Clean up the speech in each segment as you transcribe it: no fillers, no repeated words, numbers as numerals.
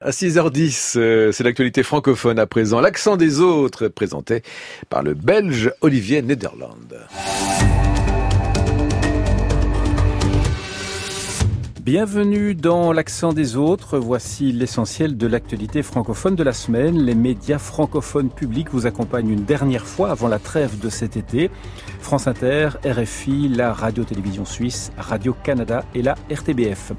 À 6h10, c'est l'actualité francophone à présent. L'accent des autres, présenté par le Belge Olivier Nederland. Bienvenue dans l'accent des autres. Voici l'essentiel de l'actualité francophone de la semaine. Les médias francophones publics vous accompagnent une dernière fois avant la trêve de cet été. France Inter, RFI, la Radio-Télévision Suisse, Radio-Canada et la RTBF.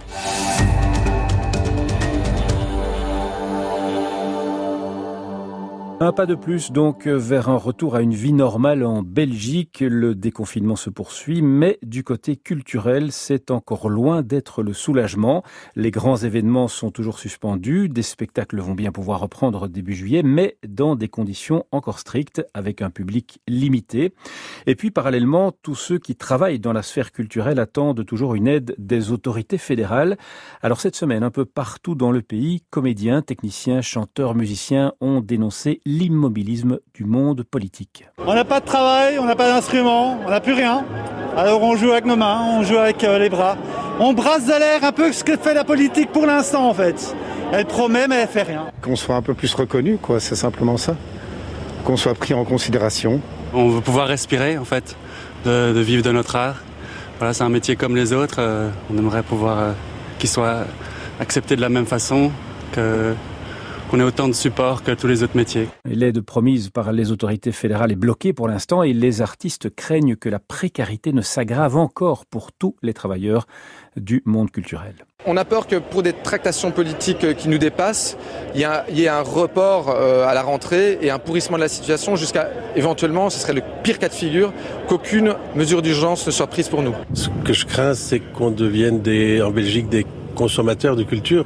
Un pas de plus donc vers un retour à une vie normale en Belgique. Le déconfinement se poursuit, mais du côté culturel, c'est encore loin d'être le soulagement. Les grands événements sont toujours suspendus. Des spectacles vont bien pouvoir reprendre début juillet, mais dans des conditions encore strictes, avec un public limité. Et puis parallèlement, tous ceux qui travaillent dans la sphère culturelle attendent toujours une aide des autorités fédérales. Alors cette semaine, un peu partout dans le pays, comédiens, techniciens, chanteurs, musiciens ont dénoncé l'immobilisme du monde politique. On n'a pas de travail, on n'a pas d'instrument, on n'a plus rien. Alors on joue avec nos mains, on joue avec les bras. On brasse de l'air un peu ce que fait la politique pour l'instant en fait. Elle promet mais elle fait rien. Qu'on soit un peu plus reconnu, quoi, c'est simplement ça. Qu'on soit pris en considération. On veut pouvoir respirer en fait, de vivre de notre art. Voilà, c'est un métier comme les autres. On aimerait pouvoir qu'il soit accepté de la même façon qu'on ait autant de support que tous les autres métiers. L'aide promise par les autorités fédérales est bloquée pour l'instant et les artistes craignent que la précarité ne s'aggrave encore pour tous les travailleurs du monde culturel. On a peur que pour des tractations politiques qui nous dépassent, il y ait un report à la rentrée et un pourrissement de la situation jusqu'à éventuellement, ce serait le pire cas de figure, qu'aucune mesure d'urgence ne soit prise pour nous. Ce que je crains, c'est qu'on devienne en Belgique des consommateurs de culture,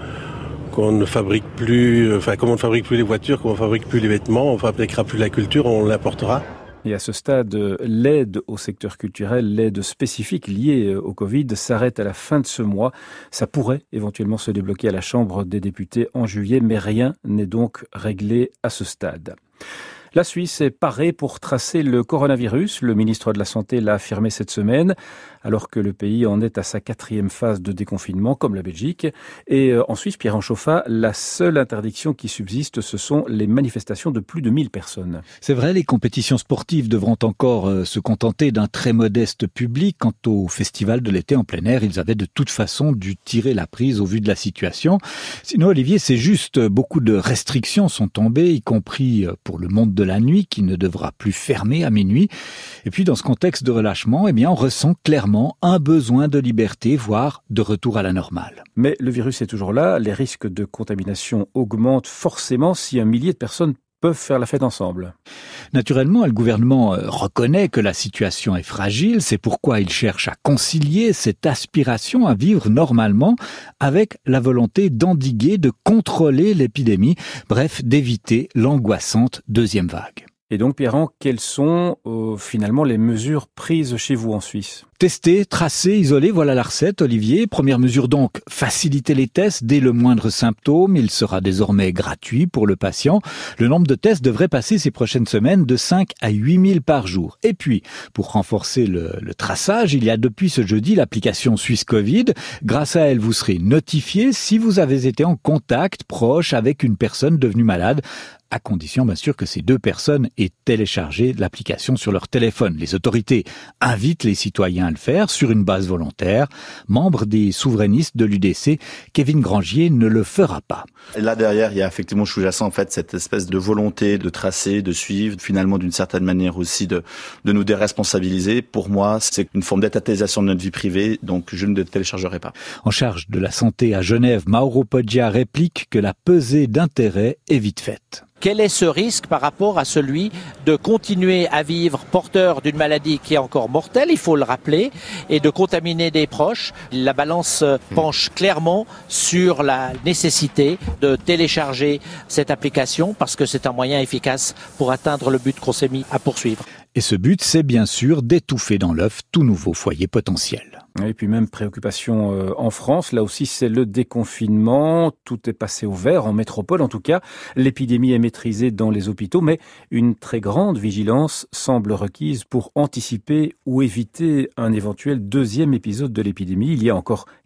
qu'on ne fabrique plus, comme on ne fabrique plus les voitures, qu'on ne fabrique plus les vêtements, on ne fabriquera plus la culture, on l'importera. Et à ce stade, l'aide au secteur culturel, l'aide spécifique liée au Covid, s'arrête à la fin de ce mois. Ça pourrait éventuellement se débloquer à la Chambre des députés en juillet, mais rien n'est donc réglé à ce stade. La Suisse est parée pour tracer le coronavirus. Le ministre de la Santé l'a affirmé cette semaine, alors que le pays en est à sa 4e phase de déconfinement, comme la Belgique. Et en Suisse, Pierre Anchofa, la seule interdiction qui subsiste, ce sont les manifestations de plus de 1000 personnes. C'est vrai, les compétitions sportives devront encore se contenter d'un très modeste public. Quant au festival de l'été en plein air, ils avaient de toute façon dû tirer la prise au vu de la situation. Sinon, Olivier, c'est juste, beaucoup de restrictions sont tombées, y compris pour le monde de la nuit, qui ne devra plus fermer à minuit. Et puis, dans ce contexte de relâchement, on ressent clairement un besoin de liberté, voire de retour à la normale. Mais le virus est toujours là, les risques de contamination augmentent forcément si un millier de personnes peuvent faire la fête ensemble. Naturellement, le gouvernement reconnaît que la situation est fragile, c'est pourquoi il cherche à concilier cette aspiration à vivre normalement avec la volonté d'endiguer, de contrôler l'épidémie, bref, d'éviter l'angoissante deuxième vague. Et donc, Pierre, quelles sont finalement les mesures prises chez vous en Suisse ? Tester, tracer, isoler, voilà la recette, Olivier. Première mesure donc, faciliter les tests dès le moindre symptôme. Il sera désormais gratuit pour le patient. Le nombre de tests devrait passer ces prochaines semaines de 5 à 8 000 par jour. Et puis, pour renforcer le traçage, il y a depuis ce jeudi l'application Suisse Covid. Grâce à elle, vous serez notifié si vous avez été en contact proche avec une personne devenue malade, à condition bien sûr que ces deux personnes aient téléchargé l'application sur leur téléphone. Les autorités invitent les citoyens à le faire sur une base volontaire. Membre des souverainistes de l'UDC, Kevin Grangier ne le fera pas. Et là derrière, il y a effectivement sous-jacent en fait cette espèce de volonté de tracer, de suivre, finalement d'une certaine manière aussi de nous déresponsabiliser. Pour moi, c'est une forme d'étatisation de notre vie privée, donc je ne le téléchargerai pas. En charge de la santé à Genève, Mauro Poggia réplique que la pesée d'intérêt est vite faite. Quel est ce risque par rapport à celui de continuer à vivre porteur d'une maladie qui est encore mortelle, il faut le rappeler, et de contaminer des proches? La balance penche clairement sur la nécessité de télécharger cette application parce que c'est un moyen efficace pour atteindre le but qu'on s'est mis à poursuivre. Et ce but, c'est bien sûr d'étouffer dans l'œuf tout nouveau foyer potentiel. Et puis même préoccupation en France, là aussi c'est le déconfinement, tout est passé au vert, en métropole en tout cas. L'épidémie est maîtrisée dans les hôpitaux, mais une très grande vigilance semble requise pour anticiper ou éviter un éventuel deuxième épisode de l'épidémie. Il y a encore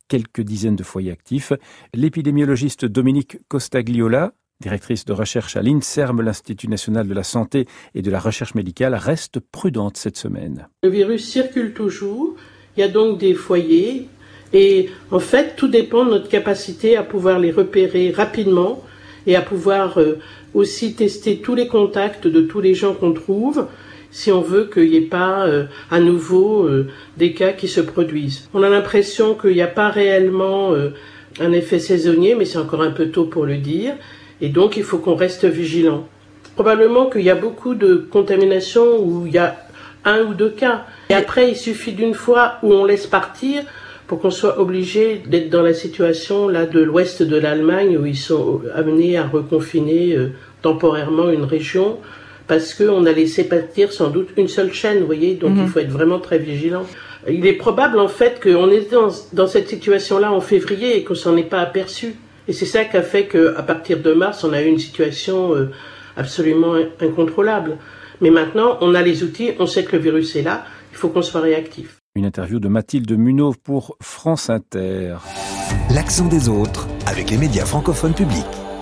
quelques dizaines de foyers actifs. L'épidémiologiste Dominique Costagliola, directrice de recherche à l'INSERM, l'Institut national de la santé et de la recherche médicale, reste prudente cette semaine. Le virus circule toujours, il y a donc des foyers et en fait tout dépend de notre capacité à pouvoir les repérer rapidement et à pouvoir aussi tester tous les contacts de tous les gens qu'on trouve si on veut qu'il n'y ait pas à nouveau des cas qui se produisent. On a l'impression qu'il n'y a pas réellement un effet saisonnier, mais c'est encore un peu tôt pour le dire, et donc il faut qu'on reste vigilant. Probablement qu'il y a beaucoup de contaminations où il y a 1 ou 2 cas, et après il suffit d'une fois où on laisse partir pour qu'on soit obligé d'être dans la situation là de l'ouest de l'Allemagne où ils sont amenés à reconfiner temporairement une région, parce qu'on a laissé partir sans doute une seule chaîne, vous voyez, donc il faut être vraiment très vigilant. Il est probable en fait qu'on était dans cette situation-là en février et qu'on s'en est pas aperçu. Et c'est ça qui a fait qu'à partir de mars, on a eu une situation absolument incontrôlable. Mais maintenant, on a les outils, on sait que le virus est là, il faut qu'on soit réactif. Une interview de Mathilde Munot pour France Inter. L'accent des autres avec les médias francophones publics.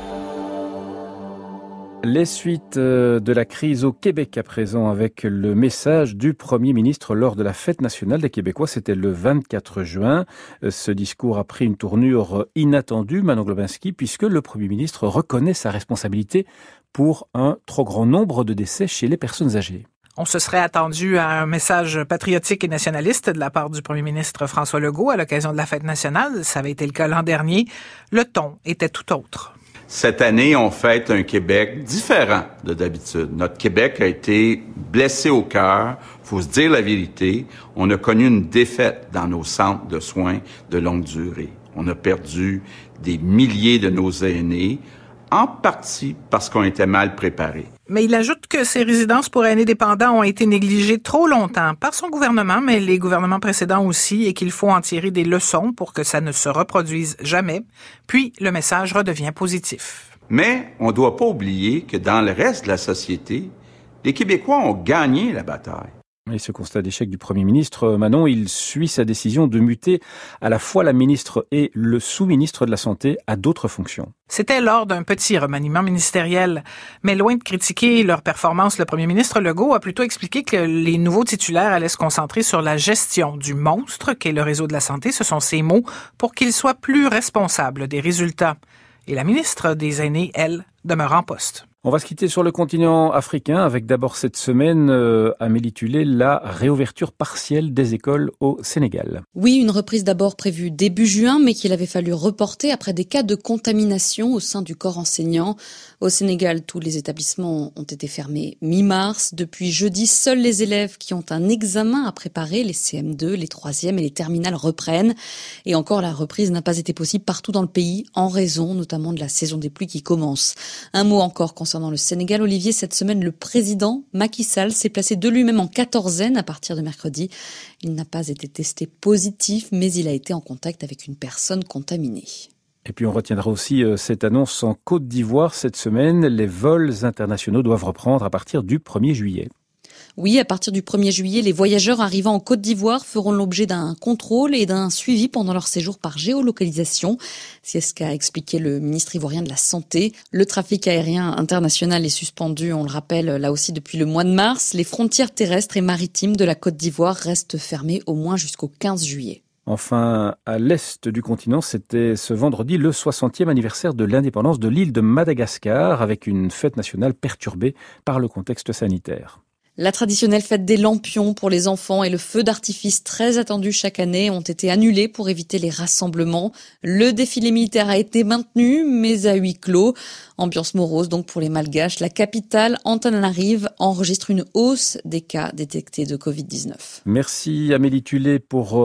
Les suites de la crise au Québec à présent avec le message du Premier ministre lors de la fête nationale des Québécois. C'était le 24 juin. Ce discours a pris une tournure inattendue, Manon Globinski, puisque le Premier ministre reconnaît sa responsabilité pour un trop grand nombre de décès chez les personnes âgées. On se serait attendu à un message patriotique et nationaliste de la part du premier ministre François Legault à l'occasion de la fête nationale. Ça avait été le cas l'an dernier. Le ton était tout autre. Cette année, on fête un Québec différent de d'habitude. Notre Québec a été blessé au cœur. Faut se dire la vérité. On a connu une défaite dans nos centres de soins de longue durée. On a perdu des milliers de nos aînés, en partie parce qu'on était mal préparés. Mais il ajoute que ces résidences pour aînés dépendants ont été négligées trop longtemps par son gouvernement, mais les gouvernements précédents aussi, et qu'il faut en tirer des leçons pour que ça ne se reproduise jamais. Puis, le message redevient positif. Mais on ne doit pas oublier que dans le reste de la société, les Québécois ont gagné la bataille. Et ce constat d'échec du Premier ministre, Manon, il suit sa décision de muter à la fois la ministre et le sous-ministre de la Santé à d'autres fonctions. C'était lors d'un petit remaniement ministériel. Mais loin de critiquer leur performance, le Premier ministre Legault a plutôt expliqué que les nouveaux titulaires allaient se concentrer sur la gestion du monstre qu'est le réseau de la santé, ce sont ses mots, pour qu'ils soient plus responsables des résultats. Et la ministre des Aînés, elle, demeure en poste. On va se quitter sur le continent africain avec d'abord cette semaine, Amélie Tulé, la réouverture partielle des écoles au Sénégal. Oui, une reprise d'abord prévue début juin, mais qu'il avait fallu reporter après des cas de contamination au sein du corps enseignant. Au Sénégal, tous les établissements ont été fermés mi-mars. Depuis jeudi, seuls les élèves qui ont un examen à préparer, les CM2, les 3e et les terminales reprennent. Et encore, la reprise n'a pas été possible partout dans le pays, en raison notamment de la saison des pluies qui commence. Un mot encore concernant le Sénégal, Olivier, cette semaine, le président Macky Sall s'est placé de lui-même en quatorzaine à partir de mercredi. Il n'a pas été testé positif, mais il a été en contact avec une personne contaminée. Et puis on retiendra aussi cette annonce en Côte d'Ivoire cette semaine. Les vols internationaux doivent reprendre à partir du 1er juillet. Oui, à partir du 1er juillet, les voyageurs arrivant en Côte d'Ivoire feront l'objet d'un contrôle et d'un suivi pendant leur séjour par géolocalisation. C'est ce qu'a expliqué le ministre ivoirien de la Santé. Le trafic aérien international est suspendu, on le rappelle, là aussi depuis le mois de mars. Les frontières terrestres et maritimes de la Côte d'Ivoire restent fermées au moins jusqu'au 15 juillet. Enfin, à l'est du continent, c'était ce vendredi le 60e anniversaire de l'indépendance de l'île de Madagascar, avec une fête nationale perturbée par le contexte sanitaire. La traditionnelle fête des lampions pour les enfants et le feu d'artifice très attendu chaque année ont été annulés pour éviter les rassemblements. Le défilé militaire a été maintenu, mais à huis clos. Ambiance morose donc pour les Malgaches. La capitale, Antananarive, enregistre une hausse des cas détectés de Covid-19. Merci Amélie Tulé pour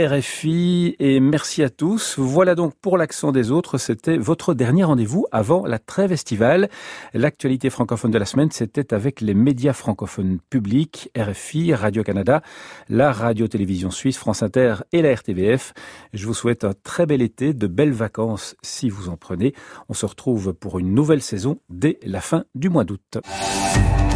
RFI et merci à tous. Voilà donc pour l'accent des autres. C'était votre dernier rendez-vous avant la trêve estivale. L'actualité francophone de la semaine, c'était avec les médias francophones publics, RFI, Radio-Canada, la radio-télévision suisse, France Inter et la RTBF. Je vous souhaite un très bel été, de belles vacances si vous en prenez. On se retrouve pour une nouvelle saison dès la fin du mois d'août.